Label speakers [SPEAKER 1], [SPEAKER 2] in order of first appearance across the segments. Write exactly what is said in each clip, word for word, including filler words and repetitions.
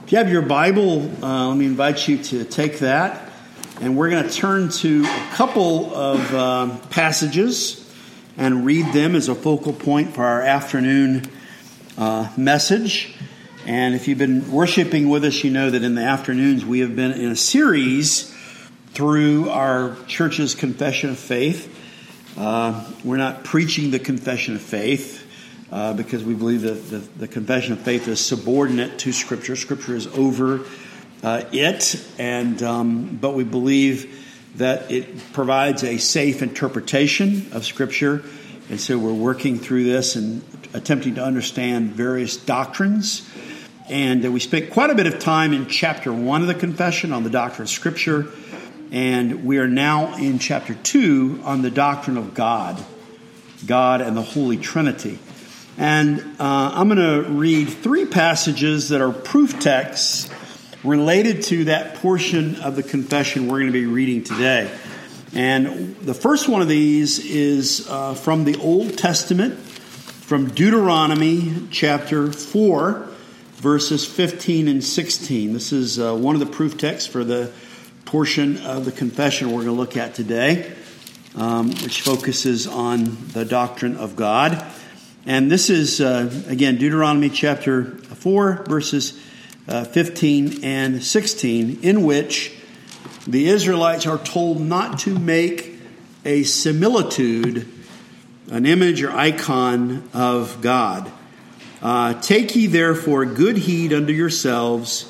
[SPEAKER 1] If you have your Bible, uh, let me invite you to take that. And we're going to turn to a couple of uh, passages and read them as a focal point for our afternoon uh, message. And if you've been worshiping with us, you know that in the afternoons we have been in a series through our church's confession of faith. Uh, we're not preaching the confession of faith. Uh, because we believe that the, the confession of faith is subordinate to Scripture. Scripture is over uh, it, and um, but we believe that it provides a safe interpretation of Scripture, and so we're working through this and attempting to understand various doctrines. And uh, we spent quite a bit of time in chapter one of the confession on the doctrine of Scripture, and we are now in chapter two on the doctrine of God, God and the Holy Trinity. And uh, I'm going to read three passages that are proof texts related to that portion of the confession we're going to be reading today. And the first one of these is uh, from the Old Testament, from Deuteronomy chapter four, verses fifteen and sixteen. This is uh, one of the proof texts for the portion of the confession we're going to look at today, um, which focuses on the doctrine of God. And this is, uh, again, Deuteronomy chapter four, verses uh, fifteen and sixteen, in which the Israelites are told not to make a similitude, an image or icon of God. Uh, Take ye therefore good heed unto yourselves,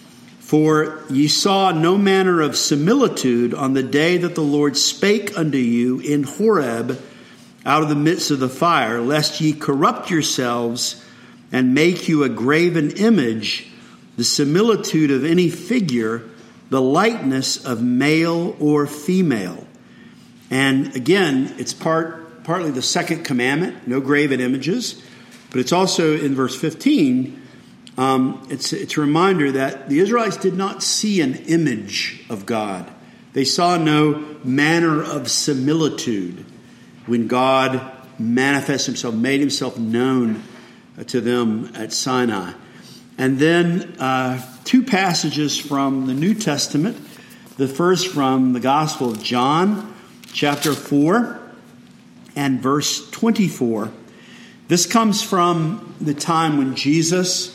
[SPEAKER 1] for ye saw no manner of similitude on the day that the Lord spake unto you in Horeb, out of the midst of the fire, lest ye corrupt yourselves and make you a graven image, the similitude of any figure, the likeness of male or female. And again, it's part partly the second commandment, no graven images, but it's also in verse fifteen, um, it's, it's a reminder that the Israelites did not see an image of God. They saw no manner of similitude when God manifested himself, made himself known to them at Sinai. And then uh, two passages from the New Testament. The first from the Gospel of John, chapter four and verse twenty-four. This comes from the time when Jesus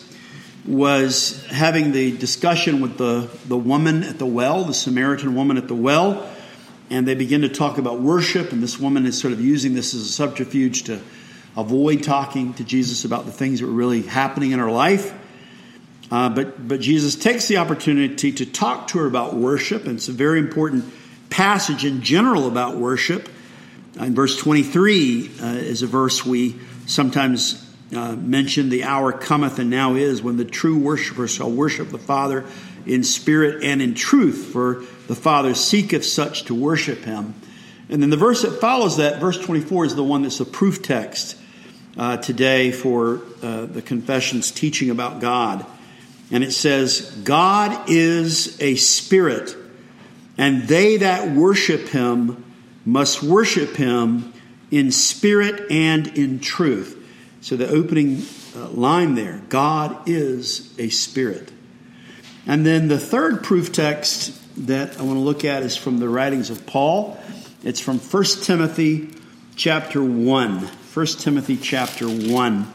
[SPEAKER 1] was having the discussion with the, the woman at the well, the Samaritan woman at the well. And they begin to talk about worship, and this woman is sort of using this as a subterfuge to avoid talking to Jesus about the things that were really happening in her life. Uh, but, but Jesus takes the opportunity to talk to her about worship, and it's a very important passage in general about worship. In verse twenty-three uh, is a verse we sometimes uh, mention, the hour cometh and now is when the true worshiper shall worship the Father in spirit and in truth, for the Father seeketh such to worship him. And then the verse that follows that, verse twenty-four, is the one that's a proof text uh, today for uh, the confession's teaching about God. And it says, God is a spirit, and they that worship him must worship him in spirit and in truth. So the opening uh, line there, God is a spirit. And then the third proof text that I want to look at is from the writings of Paul. It's from First Timothy chapter one. First Timothy chapter one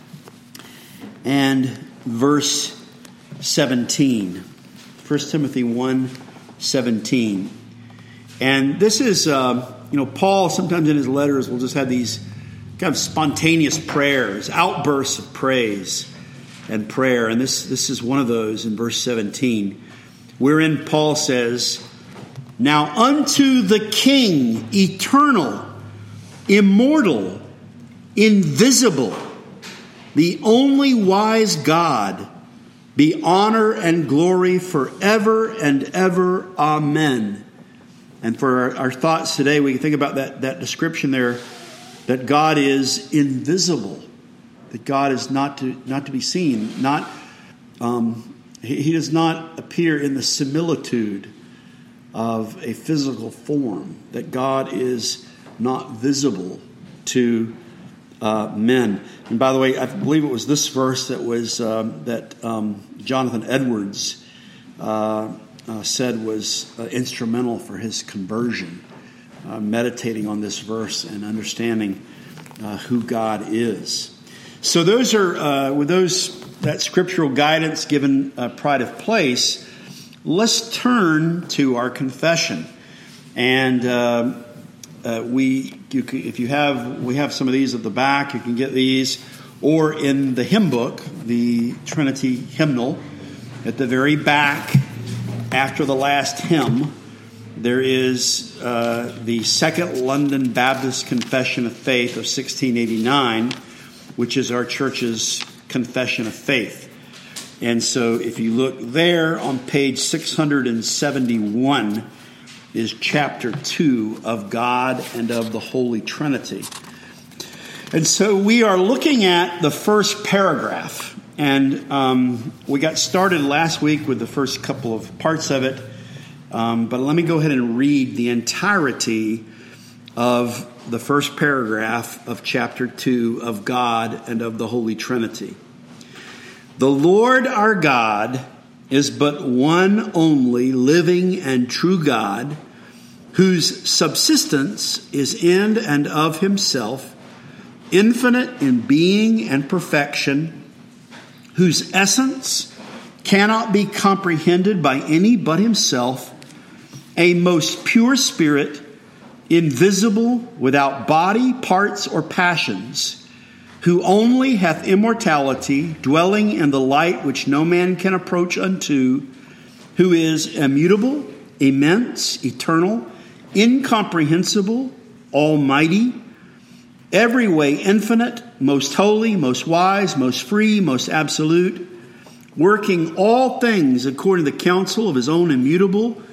[SPEAKER 1] and verse seventeen. First Timothy one, seventeen. And this is, uh, you know, Paul sometimes in his letters will just have these kind of spontaneous prayers, outbursts of praise and prayer. And this, this is one of those in verse seventeen, wherein Paul says, Now unto the King, eternal, immortal, invisible, the only wise God, be honor and glory forever and ever. Amen. And for our, our thoughts today, we can think about that, that description there, that God is invisible, that God is not to not to be seen, not um, he, he does not appear in the similitude of a physical form, that God is not visible to uh, men. And by the way, I believe it was this verse that was um, that um, Jonathan Edwards uh, uh, said was uh, instrumental for his conversion, uh, meditating on this verse and understanding uh, who God is. So those are uh, with those that scriptural guidance given uh, pride of place. Let's turn to our confession, and uh, uh, we, you can, if you have, we have some of these at the back. You can get these, or in the hymn book, the Trinity hymnal, at the very back, after the last hymn, there is uh, the Second London Baptist Confession of Faith of sixteen eighty-nine, which is our church's confession of faith. And so if you look there on page six hundred seventy-one is chapter two of God and of the Holy Trinity. And so we are looking at the first paragraph. And um, we got started last week with the first couple of parts of it. Um, but let me go ahead and read the entirety of the first paragraph of chapter two of God and of the Holy Trinity. The Lord our God is but one only living and true God, whose subsistence is in and of himself, infinite in being and perfection, whose essence cannot be comprehended by any but himself, a most pure spirit, invisible, without body, parts, or passions, who only hath immortality, dwelling in the light which no man can approach unto, who is immutable, immense, eternal, incomprehensible, almighty, every way infinite, most holy, most wise, most free, most absolute, working all things according to the counsel of his own immutable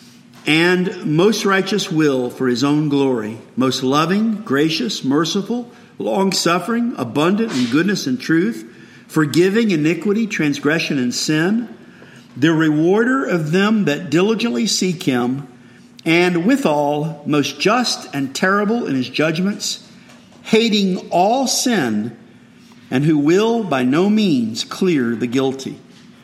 [SPEAKER 1] and most righteous will for his own glory, most loving, gracious, merciful, long-suffering, abundant in goodness and truth, forgiving iniquity, transgression, and sin, the rewarder of them that diligently seek him, and withal most just and terrible in his judgments, hating all sin, and who will by no means clear the guilty.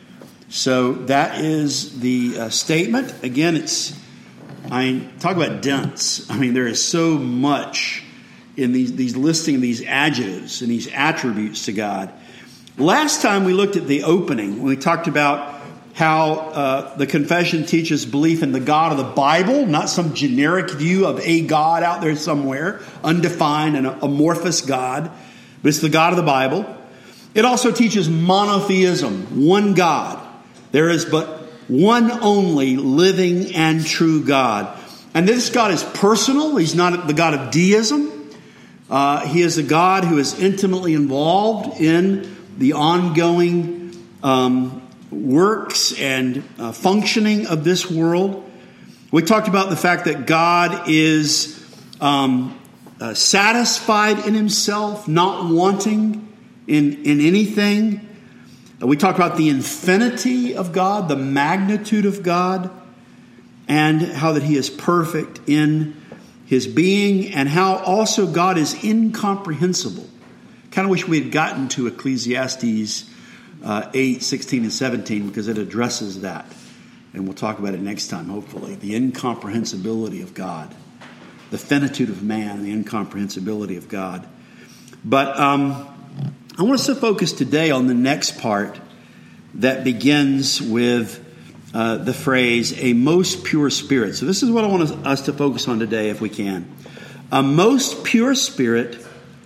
[SPEAKER 1] So that is the uh, statement. Again, it's, I mean, talk about dense. I mean, there is so much in these, these listing these adjectives and these attributes to God. Last time we looked at the opening, when we talked about how uh, the confession teaches belief in the God of the Bible, not some generic view of a God out there somewhere, undefined and amorphous God, but it's the God of the Bible. It also teaches monotheism, one God. There is but one only living and true God. And this God is personal. He's not the God of deism. Uh, he is a God who is intimately involved in the ongoing um, works and uh, functioning of this world. We talked about the fact that God is um, uh, satisfied in himself, not wanting in, in anything. We talked about the infinity of God, the magnitude of God, and how that he is perfect in his being, and how also God is incomprehensible. Kind of wish we had gotten to Ecclesiastes uh, eight, sixteen, and seventeen, because it addresses that. And we'll talk about it next time, hopefully. The incomprehensibility of God. The finitude of man and the incomprehensibility of God. But um, I want us to focus today on the next part that begins with Uh, the phrase, a most pure spirit. So this is what I want us to focus on today, if we can. A most pure spirit,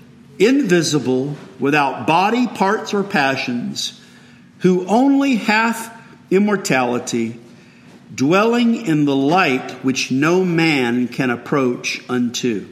[SPEAKER 1] invisible, without body, parts, or passions, who only hath immortality, dwelling in the light which no man can approach unto.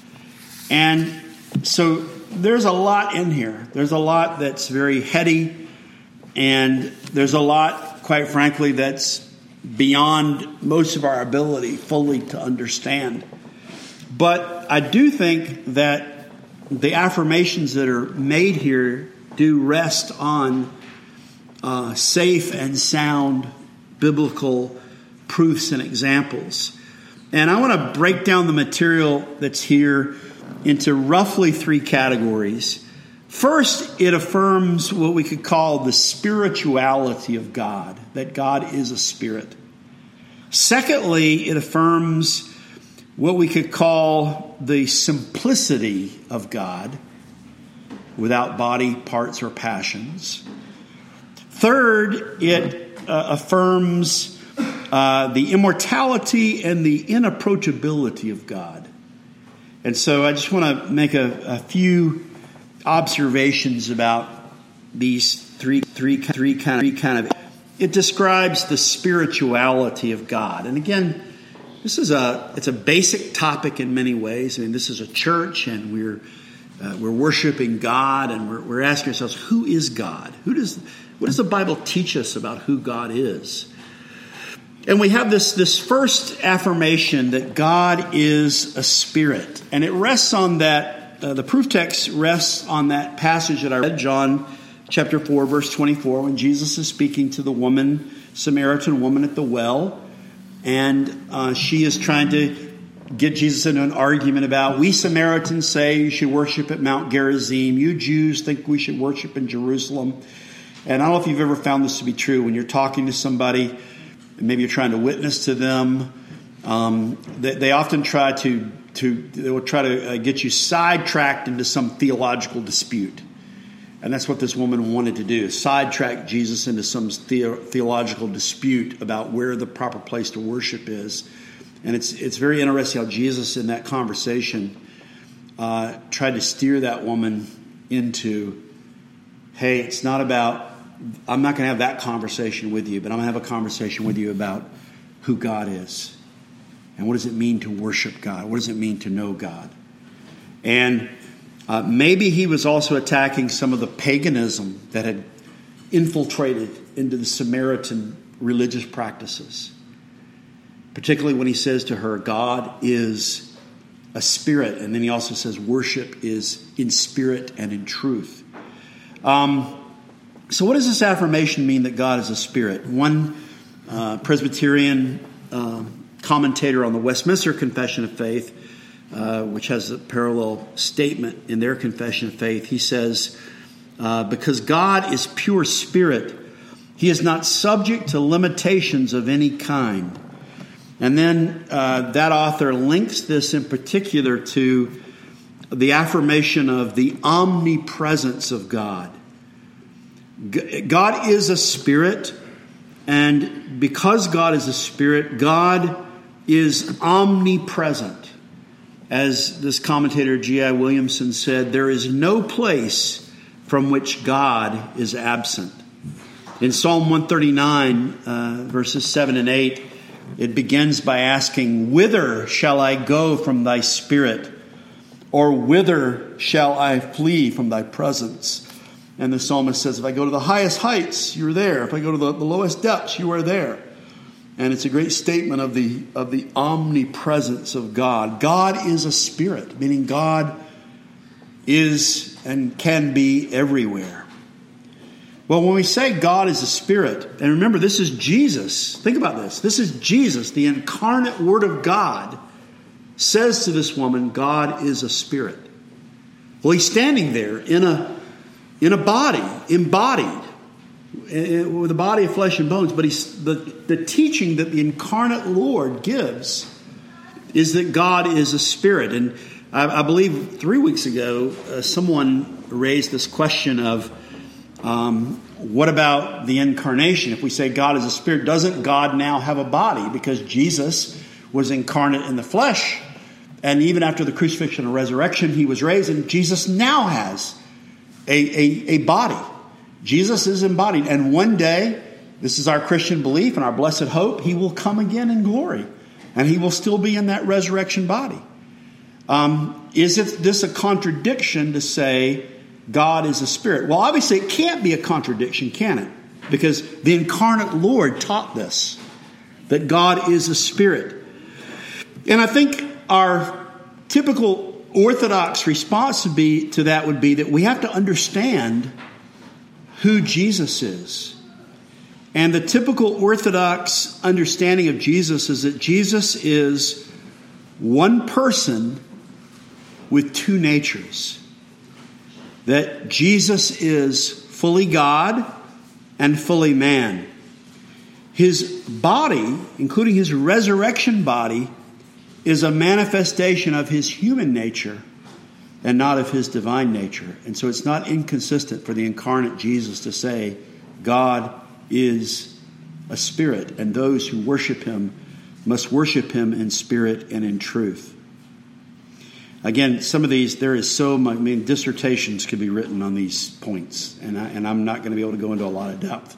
[SPEAKER 1] And so there's a lot in here. There's a lot that's very heady, and there's a lot, quite frankly, that's beyond most of our ability fully to understand. But I do think that the affirmations that are made here do rest on uh, safe and sound biblical proofs and examples. And I want to break down the material that's here into roughly three categories. First, it affirms what we could call the spirituality of God, that God is a spirit. Secondly, it affirms what we could call the simplicity of God, without body, parts, or passions. Third, it uh, affirms uh, the immortality and the inapproachability of God. And so I just want to make a, a few observations about these three, three, three kind of, three kind of. It describes the spirituality of God, and again, this is a it's a basic topic in many ways. I mean, this is a church, and we're uh, we're worshiping God, and we're we're asking ourselves, who is God? Who does what does the Bible teach us about who God is? And we have this this first affirmation that God is a spirit, and it rests on that. Uh, the proof text rests on that passage that I read, John chapter four, verse twenty-four, when Jesus is speaking to the woman, Samaritan woman at the well, and uh, she is trying to get Jesus into an argument about, we Samaritans say you should worship at Mount Gerizim. You Jews think we should worship in Jerusalem. And I don't know if you've ever found this to be true. When you're talking to somebody, maybe you're trying to witness to them, um, they, they often try to To, they will try to uh, get you sidetracked into some theological dispute. And that's what this woman wanted to do, sidetrack Jesus into some the- theological dispute about where the proper place to worship is. And it's it's very interesting how Jesus in that conversation uh, tried to steer that woman into, hey, it's not about, I'm not going to have that conversation with you, but I'm going to have a conversation with you about who God is. And what does it mean to worship God? What does it mean to know God? And uh, maybe he was also attacking some of the paganism that had infiltrated into the Samaritan religious practices. Particularly when he says to her, God is a spirit. And then he also says worship is in spirit and in truth. Um, so what does this affirmation mean that God is a spirit? One uh, Presbyterian uh, commentator on the Westminster Confession of Faith, uh, which has a parallel statement in their Confession of Faith, he says, uh, because God is pure spirit, he is not subject to limitations of any kind. And then uh, that author links this in particular to the affirmation of the omnipresence of God. G- God is a spirit, and because God is a spirit, God is omnipresent. As this commentator G I Williamson said, there is no place from which God is absent. In Psalm one thirty-nine, uh, verses seven and eight, it begins by asking, whither shall I go from thy spirit? Or whither shall I flee from thy presence? And the psalmist says, if I go to the highest heights, you're there. If I go to the, the lowest depths, you are there. And it's a great statement of the of the omnipresence of God. God is a spirit, meaning God is and can be everywhere. Well, when we say God is a spirit, and remember, this is Jesus. Think about this. This is Jesus, the incarnate Word of God, says to this woman, God is a spirit. Well, he's standing there in a in a body, embodied, with a body of flesh and bones. But he's, the, the teaching that the incarnate Lord gives is that God is a spirit. And I, I believe three weeks ago, uh, someone raised this question of, um, what about the incarnation? If we say God is a spirit, doesn't God now have a body? Because Jesus was incarnate in the flesh. And even after the crucifixion and resurrection, he was raised. And Jesus now has a, a, a body. Jesus is embodied. And one day, this is our Christian belief and our blessed hope, he will come again in glory. And he will still be in that resurrection body. Um, is it this a contradiction to say God is a spirit? Well, obviously it can't be a contradiction, can it? Because the incarnate Lord taught this, that God is a spirit. And I think our typical Orthodox response to be to that would be that we have to understand who Jesus is. And the typical Orthodox understanding of Jesus is that Jesus is one person with two natures. That Jesus is fully God and fully man. His body, including his resurrection body, is a manifestation of his human nature and not of his divine nature. And so it's not inconsistent for the incarnate Jesus to say, God is a spirit, and those who worship him must worship him in spirit and in truth. Again, some of these, there is so much, I mean, dissertations could be written on these points, and, I, and I'm not going to be able to go into a lot of depth.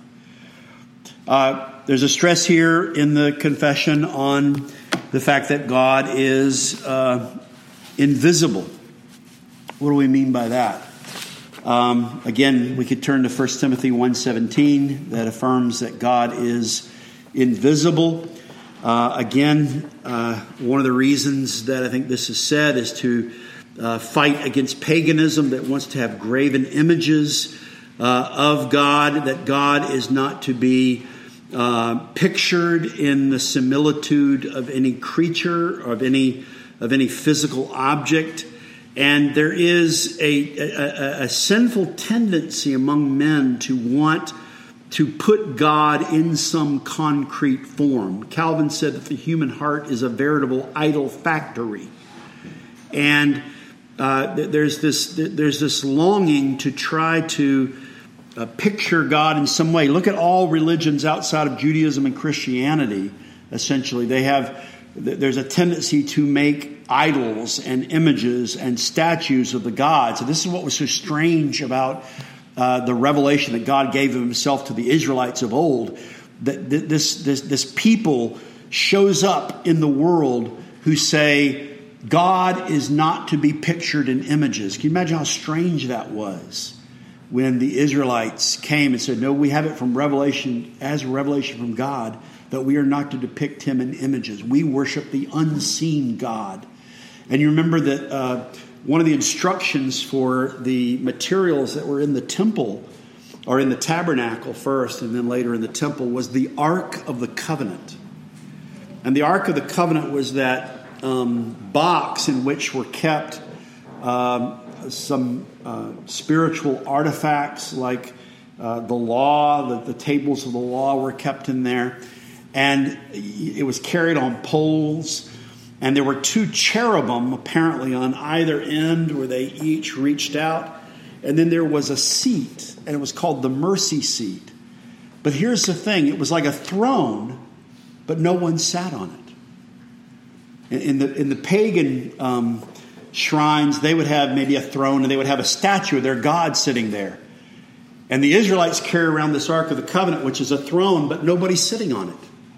[SPEAKER 1] Uh, there's a stress here in the confession on the fact that God is uh, invisible. What do we mean by that? Um, again, we could turn to First Timothy one seventeen that affirms that God is invisible. Uh, again, uh, one of the reasons that I think this is said is to uh, fight against paganism that wants to have graven images uh, of God, that God is not to be uh, pictured in the similitude of any creature or of any of any physical object. And there is a, a, a sinful tendency among men to want to put God in some concrete form. Calvin said that the human heart is a veritable idol factory. And uh, there's this there's this longing to try to uh, picture God in some way. Look at all religions outside of Judaism and Christianity, essentially. They have there's a tendency to make idols and images and statues of the gods. So this is what was so strange about uh, the revelation that God gave of himself to the Israelites of old. That this, this, this people shows up in the world who say, God is not to be pictured in images. Can you imagine how strange that was when the Israelites came and said, no, we have it from revelation, as a revelation from God, that we are not to depict him in images. We worship the unseen God. And you remember that uh, one of the instructions for the materials that were in the temple, or in the tabernacle first and then later in the temple, was the Ark of the Covenant. And the Ark of the Covenant was that um, box in which were kept um, some uh, spiritual artifacts like uh, the law, the, the tables of the law were kept in there. And it was carried on poles. And there were two cherubim, apparently, on either end where they each reached out. And then there was a seat, and it was called the mercy seat. But here's the thing. It was like a throne, but no one sat on it. In the, in the pagan um, shrines, they would have maybe a throne, and they would have a statue of their god sitting there. And the Israelites carry around this Ark of the Covenant, which is a throne, but nobody's sitting on it.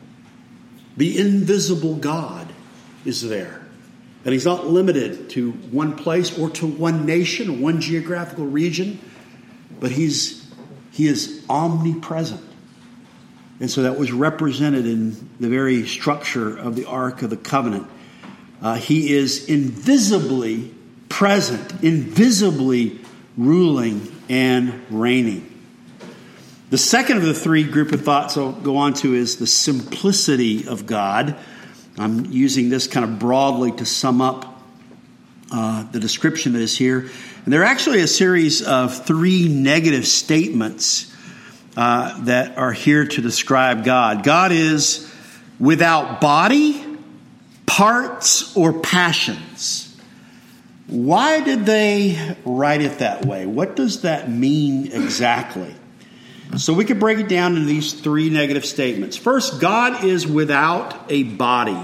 [SPEAKER 1] The invisible God is there. And he's not limited to one place or to one nation or one geographical region, but he's he is omnipresent. And so that was represented in the very structure of the Ark of the Covenant. Uh, he is invisibly present, invisibly ruling and reigning. The second of the three group of thoughts I'll go on to is the simplicity of God. I'm using this kind of broadly to sum up uh, the description that is here. And there are actually a series of three negative statements uh, that are here to describe God. God is without body, parts, or passions. Why did they write it that way? What does that mean exactly? So we could break it down into these three negative statements. First, God is without a body.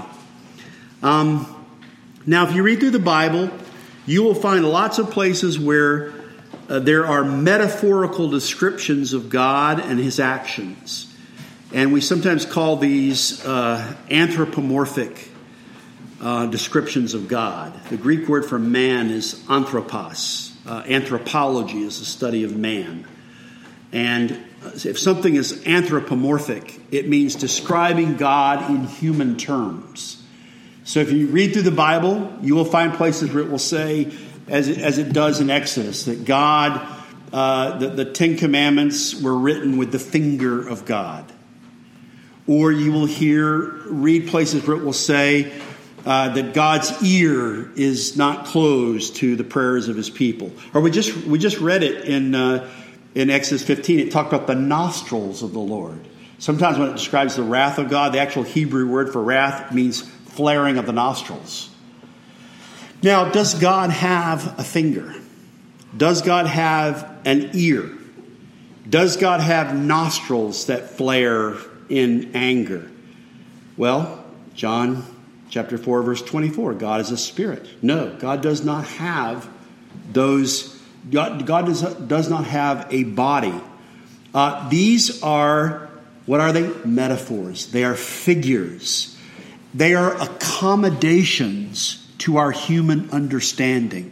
[SPEAKER 1] Um, now, if you read through the Bible, you will find lots of places where uh, there are metaphorical descriptions of God and his actions. And we sometimes call these uh, anthropomorphic uh, descriptions of God. The Greek word for man is anthropos. Uh, anthropology is the study of man. And if something is anthropomorphic, it means describing God in human terms. So if you read through the Bible, you will find places where it will say, as it, as it does in Exodus, that God, uh, the, the Ten Commandments were written with the finger of God. Or you will hear, read places where it will say uh, that God's ear is not closed to the prayers of his people. Or we just we just read it in uh, in Exodus fifteen. It talked about the nostrils of the Lord. Sometimes when it describes the wrath of God, the actual Hebrew word for wrath means flaring of the nostrils. Now, does God have a finger? Does God have an ear? Does God have nostrils that flare in anger? Well, John chapter four, verse twenty-four, God is a spirit. No, God does not have those. God, God does, does not have a body. Uh, these are, what are they? Metaphors. They are figures. They are accommodations to our human understanding.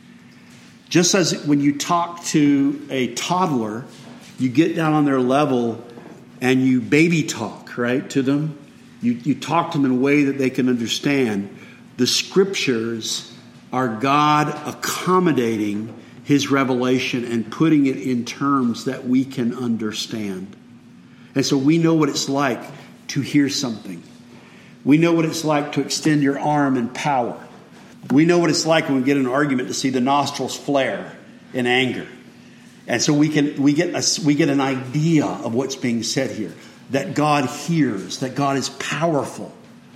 [SPEAKER 1] Just as when you talk to a toddler, you get down on their level and you baby talk, right, to them. You, you talk to them in a way that they can understand. The scriptures are God accommodating his revelation and putting it in terms that we can understand. And so we know what it's like to hear something. We know what it's like to extend your arm in power. We know what it's like when we get in an argument to see the nostrils flare in anger. And so we can we get a, we get an idea of what's being said here. That God hears, that God is powerful,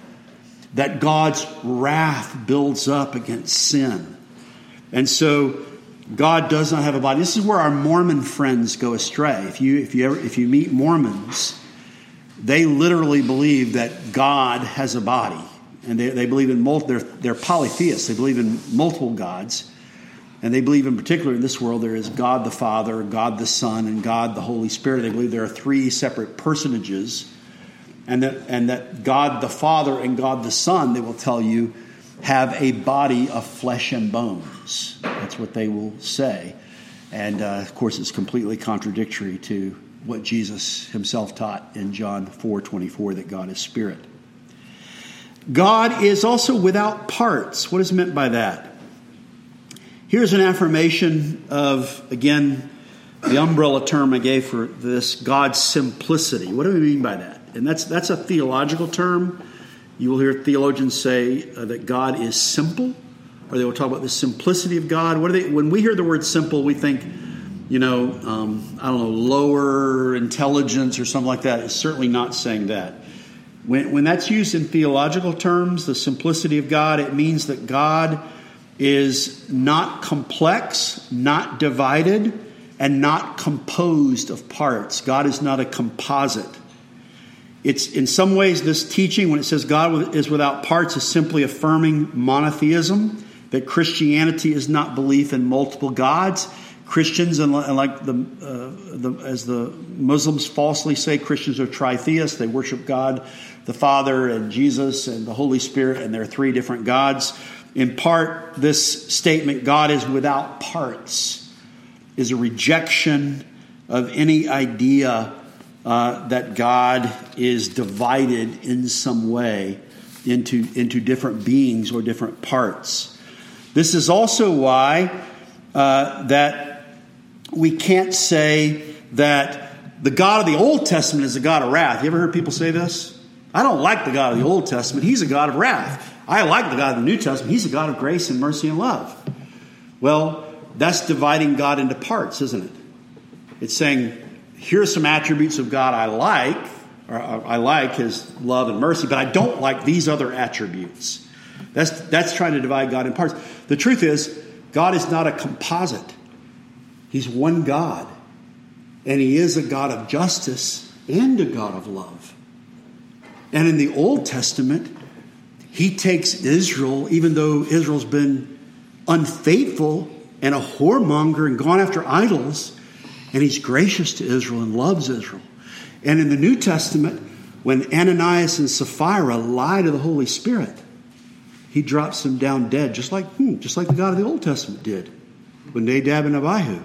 [SPEAKER 1] that God's wrath builds up against sin. And so God does not have a body. This is where our Mormon friends go astray. If you if you ever if you meet Mormons, they literally believe that God has a body. And they, they believe in multiple, they're, they're polytheists. They believe in multiple gods. And they believe in particular in this world there is God the Father, God the Son, and God the Holy Spirit. They believe there are three separate personages. And that, and that God the Father and God the Son, they will tell you, have a body of flesh and bones. That's what they will say. And, uh, of course, it's completely contradictory to what Jesus himself taught in John four twenty-four, that God is spirit. God is also without parts. What is meant by that? Here's an affirmation of, again, the umbrella term I gave for this, God's simplicity. What do we mean by that? And that's that's a theological term. You will hear theologians say uh, that God is simple, or they will talk about the simplicity of God. What are they? When we hear the word simple, we think, you know, um, I don't know, lower intelligence or something like that. It's certainly not saying that. When, when that's used in theological terms, the simplicity of God, it means that God is not complex, not divided, and not composed of parts. God is not a composite. It's in some ways this teaching, when it says God is without parts, is simply affirming monotheism, that Christianity is not belief in multiple gods. Christians, and like the, uh, the as the Muslims falsely say, Christians are tritheists. They worship God the Father and Jesus and the Holy Spirit, and there are three different gods. In part, this statement, God is without parts, is a rejection of any idea uh, that God is divided in some way into, into different beings or different parts. This is also why uh, that we can't say that the God of the Old Testament is a God of wrath. You ever heard people say this? I don't like the God of the Old Testament. He's a God of wrath. I like the God of the New Testament. He's a God of grace and mercy and love. Well, that's dividing God into parts, isn't it? It's saying, here are some attributes of God I like, or I like his love and mercy, but I don't like these other attributes. That's, that's trying to divide God in parts. The truth is, God is not a composite. He's one God. And he is a God of justice and a God of love. And in the Old Testament, he takes Israel, even though Israel's been unfaithful and a whoremonger and gone after idols, and he's gracious to Israel and loves Israel. And in the New Testament, when Ananias and Sapphira lie to the Holy Spirit, he drops them down dead, just like, hmm, just like the God of the Old Testament did with Nadab and Abihu.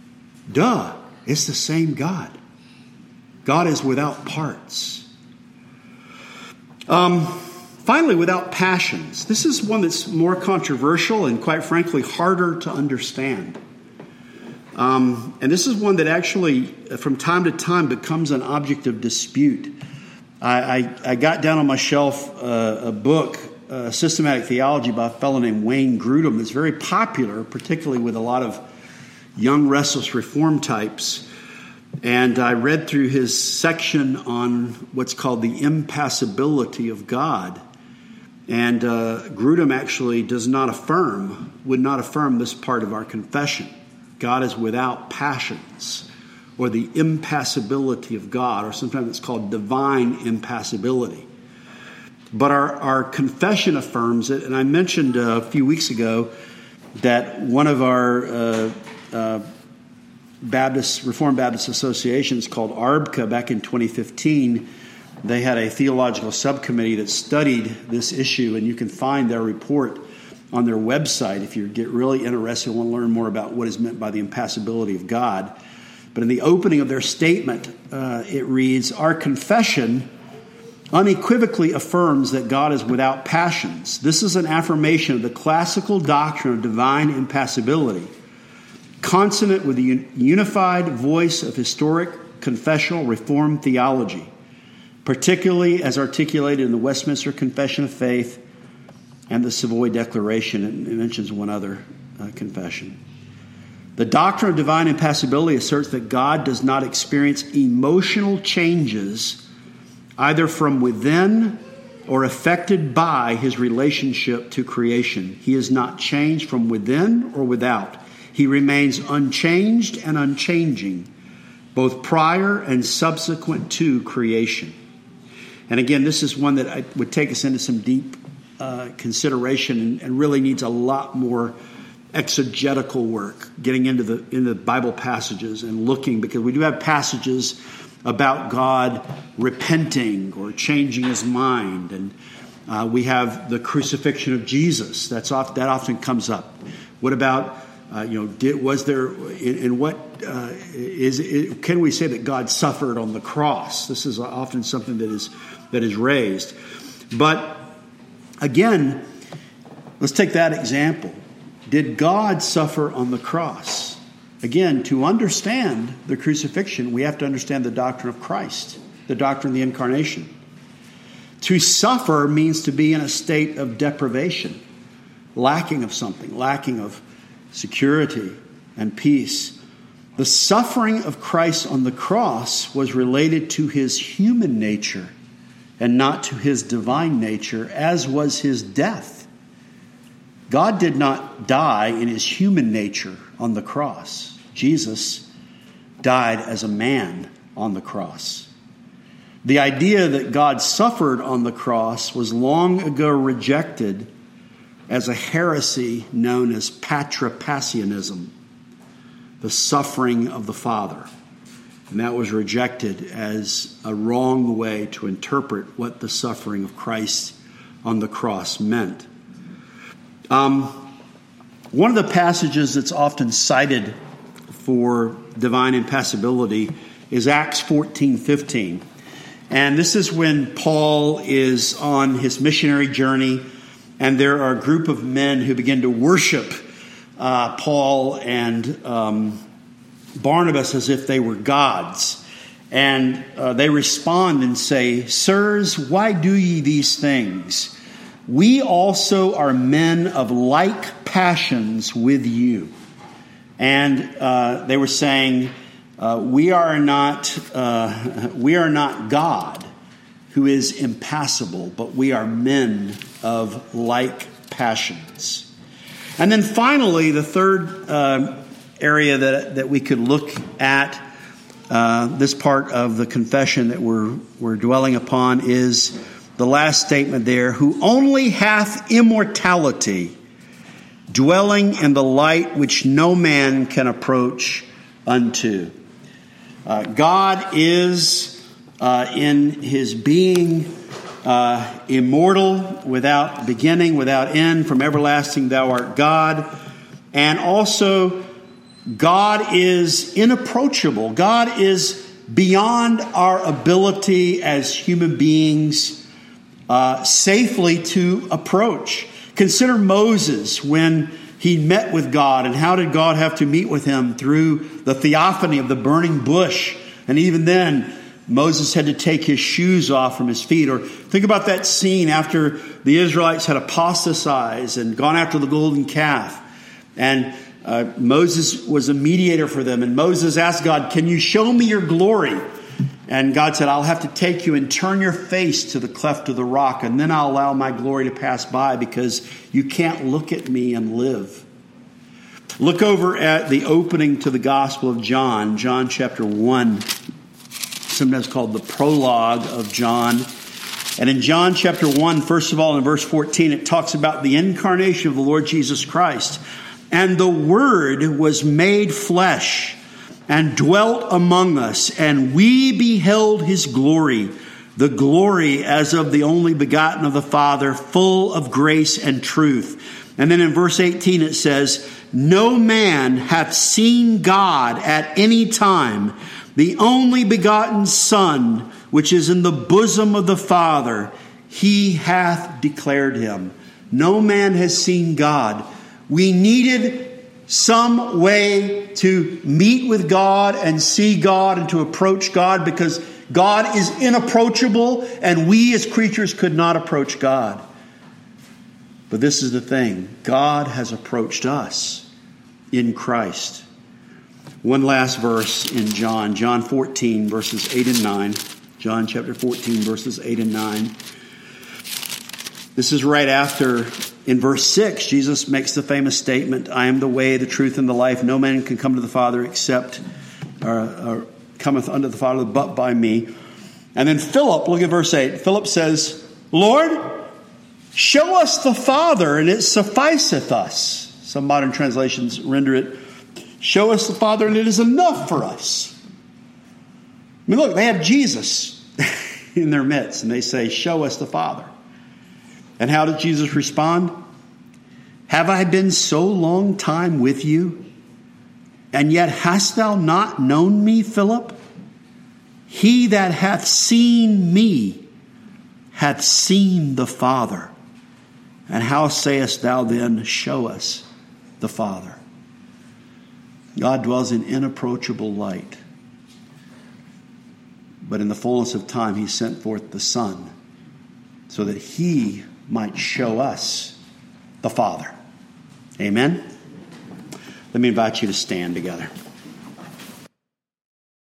[SPEAKER 1] Duh, it's the same God. God is without parts. Um, finally, without passions. This is one that's more controversial and, quite frankly, harder to understand. Um, and this is one that actually, from time to time, becomes an object of dispute. I, I, I got down on my shelf uh, a book uh, systematic theology by a fellow named Wayne Grudem that's very popular, particularly with a lot of young, restless reform types. And I read through his section on what's called the impassibility of God. And uh, Grudem actually does not affirm, would not affirm this part of our confession. God is without passions, or the impassibility of God, or sometimes it's called divine impassibility. But our, our confession affirms it. And I mentioned uh, a few weeks ago that one of our uh, uh, Baptist, Reformed Baptist associations called A R B C A back in twenty fifteen, they had a theological subcommittee that studied this issue, and you can find their report on their website if you get really interested and want to learn more about what is meant by the impassibility of God. But in the opening of their statement, uh, it reads, "Our confession unequivocally affirms that God is without passions. This is an affirmation of the classical doctrine of divine impassibility, consonant with the unified voice of historic confessional Reformed theology, particularly as articulated in the Westminster Confession of Faith and the Savoy Declaration." And it mentions one other uh, confession. The doctrine of divine impassibility asserts that God does not experience emotional changes either from within or affected by his relationship to creation. He is not changed from within or without. He remains unchanged and unchanging, both prior and subsequent to creation. And again, this is one that I, would take us into some deep uh, consideration and, and really needs a lot more exegetical work, getting into the into the Bible passages and looking, because we do have passages about God repenting or changing his mind, and uh, we have the crucifixion of Jesus. That's oft, that often comes up. What about uh, you know? Did, was there in, in what uh, is it, can we say that God suffered on the cross? This is often something that is that is raised. But again, let's take that example. Did God suffer on the cross? Again, to understand the crucifixion, we have to understand the doctrine of Christ, the doctrine of the incarnation. To suffer means to be in a state of deprivation, lacking of something, lacking of security and peace. The suffering of Christ on the cross was related to his human nature and not to his divine nature, as was his death. God did not die in his human nature on the cross. Jesus died as a man on the cross. The idea that God suffered on the cross was long ago rejected as a heresy known as patripassianism, the suffering of the Father. And that was rejected as a wrong way to interpret what the suffering of Christ on the cross meant. Um, one of the passages that's often cited for divine impassibility is Acts fourteen fifteen. And this is when Paul is on his missionary journey, and there are a group of men who begin to worship uh, Paul and um, Barnabas as if they were gods. And uh, they respond and say, "Sirs, why do ye these things? We also are men of like passions with you." And uh, they were saying, uh, we are not uh, we are not God who is impassible, but we are men of like passions. And then finally, the third uh, area that that we could look at, uh, this part of the confession that we're we're dwelling upon, is the last statement there: "Who only hath immortality, dwelling in the light which no man can approach unto." Uh, God is uh, in his being uh, immortal, without beginning, without end. From everlasting thou art God. And also, God is inapproachable. God is beyond our ability as human beings Uh, safely to approach. Consider Moses when he met with God, and how did God have to meet with him? Through the theophany of the burning bush. And even then, Moses had to take his shoes off from his feet. Or think about that scene after the Israelites had apostatized and gone after the golden calf. And uh, Moses was a mediator for them. And Moses asked God, can you show me your glory? And God said, I'll have to take you and turn your face to the cleft of the rock, and then I'll allow my glory to pass by, because you can't look at me and live. Look over at the opening to the Gospel of John, John chapter one, sometimes called the prologue of John. And in John chapter one, first of all, in verse fourteen, it talks about the incarnation of the Lord Jesus Christ. And the Word was made flesh and dwelt among us, and we beheld his glory, the glory as of the only begotten of the Father, full of grace and truth. And then in verse eighteen it says, no man hath seen God at any time, the only begotten Son, which is in the bosom of the Father, he hath declared him. No man has seen God. We needed some way to meet with God and see God and to approach God, because God is inapproachable and we as creatures could not approach God. But this is the thing. God has approached us in Christ. One last verse in John, John fourteen, verses eight and nine. John chapter fourteen, verses eight and nine. This is right after, in verse six, Jesus makes the famous statement, I am the way, the truth, and the life. No man can come to the Father except, or, or cometh unto the Father but by me. And then Philip, look at verse eight. Philip says, Lord, show us the Father, and it sufficeth us. Some modern translations render it, show us the Father, and it is enough for us. I mean, look, they have Jesus in their midst, and they say, show us the Father. And how did Jesus respond? Have I been so long time with you, and yet hast thou not known me, Philip? He that hath seen me hath seen the Father. And how sayest thou then, show us the Father? God dwells in inapproachable light. But in the fullness of time, he sent forth the Son, so that he might show us the Father. Amen? Let me invite you to stand together.